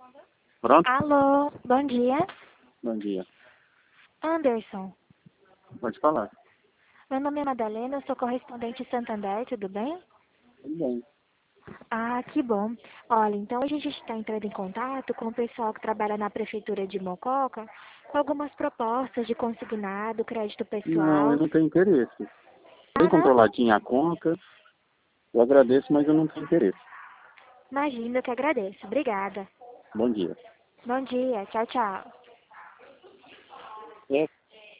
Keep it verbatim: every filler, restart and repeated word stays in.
Pronto? Alô, bom dia. Bom dia. Anderson, Pode falar. meu nome é Madalena, eu sou correspondente em Santander, tudo bem? Tudo bem. Ah, que bom. Olha, então a gente está entrando em contato com o pessoal que trabalha na Prefeitura de Mococa com algumas propostas de consignado, crédito Não, eu pessoal. não tenho interesse. Bem Ah, não? controladinha a conta. Eu agradeço, mas eu não tenho interesse. Imagina, eu que agradeço. Obrigada. Bom dia. Bom dia, tchau, tchau. É.